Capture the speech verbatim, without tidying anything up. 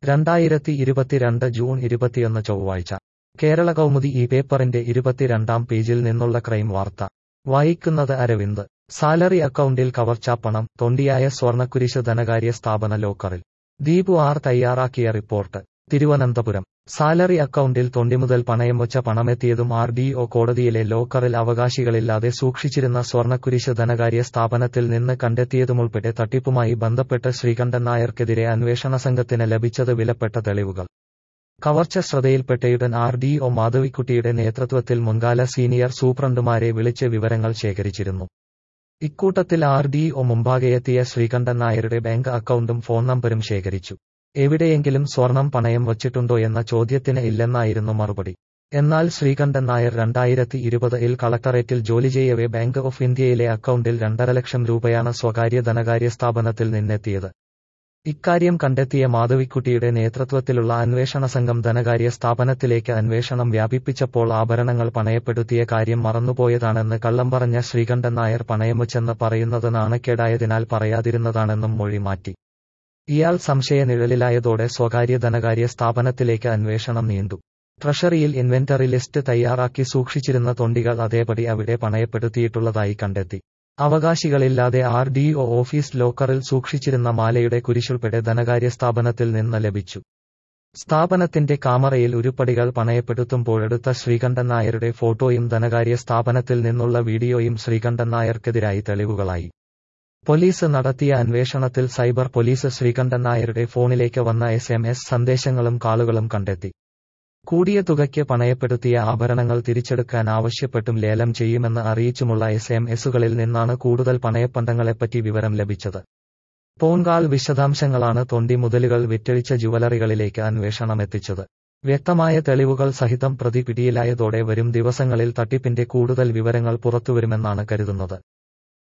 രണ്ടായിരത്തി ഇരുപത്തിരണ്ട് ജൂൺ ഇരുപത്തിയൊന്ന് ചൊവ്വാഴ്ച കേരള കൗമുദി ഈ പേപ്പറിന്റെ ഇരുപത്തിരണ്ടാം പേജിൽ നിന്നുള്ള ക്രൈം വാർത്ത വായിക്കുന്നത് അരവിന്ദ്. സാലറി അക്കൗണ്ടിൽ കവർച്ചാപ്പണം, തൊണ്ടിയായ സ്വർണ്ണക്കുരിശ് ധനകാര്യ സ്ഥാപന ലോക്കറിൽ. ദീപു ആർ തയ്യാറാക്കിയ റിപ്പോർട്ട്. തിരുവനന്തപുരം. സാലറി അക്കൗണ്ടിൽ തൊണ്ടിമുതൽ പണയം വച്ച പണമെത്തിയതും ആർ ഡി ഒ കോടതിയിലെ ലോക്കറിൽ അവകാശികളില്ലാതെ സൂക്ഷിച്ചിരുന്ന സ്വർണ്ണക്കുരിശ് ധനകാര്യ സ്ഥാപനത്തിൽ നിന്ന് കണ്ടെത്തിയതുമുൾപ്പെടെ തട്ടിപ്പുമായി ബന്ധപ്പെട്ട് ശ്രീകണ്ഠൻ നായർക്കെതിരെ അന്വേഷണ സംഘത്തിന് ലഭിച്ചത് വിലപ്പെട്ട തെളിവുകൾ. കവർച്ച ശ്രദ്ധയിൽപ്പെട്ടയുടൻ ആർ ഡി ഒ മാധവിക്കുട്ടിയുടെ നേതൃത്വത്തിൽ മുൻകാല സീനിയർ സൂപ്രണ്ടുമാരെ വിളിച്ച് വിവരങ്ങൾ ശേഖരിച്ചിരുന്നു. ഇക്കൂട്ടത്തിൽ ആർ ഡി ഒ മുമ്പാകെയെത്തിയ ശ്രീകണ്ഠൻ നായരുടെ ബാങ്ക് അക്കൗണ്ടും ഫോൺ നമ്പരും ശേഖരിച്ചു. എവിടെയെങ്കിലും സ്വർണം പണയം വച്ചിട്ടുണ്ടോയെന്ന ചോദ്യത്തിന് ഇല്ലെന്നായിരുന്നു മറുപടി. എന്നാൽ ശ്രീകണ്ഠൻ നായർ രണ്ടായിരത്തി ഇരുപത് ഇൽ കളക്ടറേറ്റിൽ ജോലി ചെയ്യവേ ബാങ്ക് ഓഫ് ഇന്ത്യയിലെ അക്കൗണ്ടിൽ രണ്ടര ലക്ഷം രൂപയാണ് സ്വകാര്യ ധനകാര്യ സ്ഥാപനത്തിൽ നിന്നെത്തിയത്. ഇക്കാര്യം കണ്ടെത്തിയ മാധവിക്കുട്ടിയുടെ നേതൃത്വത്തിലുള്ള അന്വേഷണ സംഘം ധനകാര്യ സ്ഥാപനത്തിലേക്ക് അന്വേഷണം വ്യാപിപ്പിച്ചപ്പോൾ ആഭരണങ്ങൾ പണയപ്പെടുത്തിയ കാര്യം മറന്നുപോയതാണെന്ന് കള്ളം പറഞ്ഞ ശ്രീകണ്ഠൻ നായർ പണയം വച്ചെന്ന് പറയുന്നത് നാണക്കേടായതിനാൽ പറയാതിരുന്നതാണെന്നും മൊഴി മാറ്റി. ഇയാൾ സംശയനിഴലിലായതോടെ സ്വകാര്യ ധനകാര്യ സ്ഥാപനത്തിലേക്ക് അന്വേഷണം നീണ്ടു. ട്രഷറിയിൽ ഇൻവെന്ററി ലിസ്റ്റ് തയ്യാറാക്കി സൂക്ഷിച്ചിരുന്ന തൊണ്ടികൾ അതേപടി അവിടെ പണയപ്പെടുത്തിയിട്ടുള്ളതായി കണ്ടെത്തി. അവകാശികളില്ലാതെ ആർ ഡി ഒ ഓഫീസ് ലോക്കറിൽ സൂക്ഷിച്ചിരുന്ന മാലയുടെ കുരിശുൾപ്പെടെ ധനകാര്യ സ്ഥാപനത്തിൽ നിന്ന് ലഭിച്ചു. സ്ഥാപനത്തിന്റെ കാമറയിൽ ഉരുപ്പടികൾ പണയപ്പെടുത്തുമ്പോഴെടുത്ത ശ്രീകണ്ഠൻ നായരുടെ ഫോട്ടോയും ധനകാര്യ സ്ഥാപനത്തിൽ നിന്നുള്ള വീഡിയോയും ശ്രീകണ്ഠൻ നായർക്കെതിരായി തെളിവുകളായി. പോലീസ് നടത്തിയ അന്വേഷണത്തിൽ സൈബർ പോലീസ് ശ്രീകണ്ഠൻ നായരുടെ ഫോണിലേക്ക് വന്ന എസ് എം എസ് സന്ദേശങ്ങളും കാളുകളും കണ്ടെത്തി. കൂടിയ തുകയ്ക്ക് പണയപ്പെടുത്തിയ ആഭരണങ്ങൾ തിരിച്ചെടുക്കാൻ ആവശ്യപ്പെട്ടും ലേലം ചെയ്യുമെന്ന് അറിയിച്ചുമുള്ള എസ് എം എസുകളിൽ നിന്നാണ് കൂടുതൽ പണയപ്പണ്ടങ്ങളെപ്പറ്റി വിവരം ലഭിച്ചത്. ഫോൺകാൾ വിശദാംശങ്ങളാണ് തൊണ്ടി മുതലുകൾ വിറ്റഴിച്ച ജുവലറികളിലേക്ക് അന്വേഷണമെത്തിച്ചത്. വ്യക്തമായ തെളിവുകൾ സഹിതം പ്രതി പിടിയിലായതോടെ വരും ദിവസങ്ങളിൽ തട്ടിപ്പിന്റെ കൂടുതൽ വിവരങ്ങൾ പുറത്തുവരുമെന്നാണ് കരുതുന്നത്.